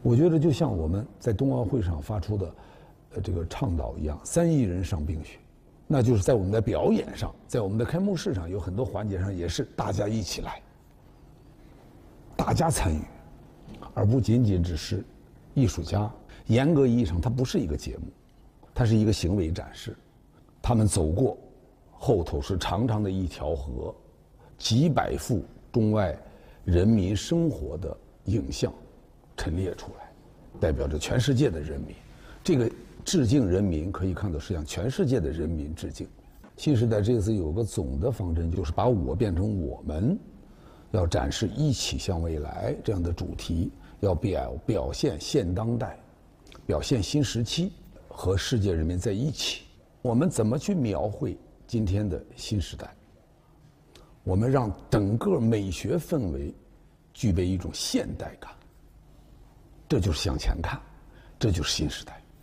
我觉得就像我们在冬奥会上发出的这个倡导一样，3亿人上冰雪，那就是在我们的表演上，在我们的开幕式上，有很多环节上也是大家一起来，大家参与，而不仅仅只是艺术家。严格意义上，它不是一个节目，它是一个行为展示。他们走过，后头是长长的一条河，几百幅中外人民生活的影像陈列出来，代表着全世界的人民。这个致敬人民可以看作是向全世界的人民致敬。新时代这次有个总的方针，就是把我变成我们，要展示一起向未来这样的主题，要表现现当代，表现新时期，和世界人民在一起。我们怎么去描绘今天的新时代？我们让整个美学氛围具备一种现代感，这就是向前看，这就是新时代。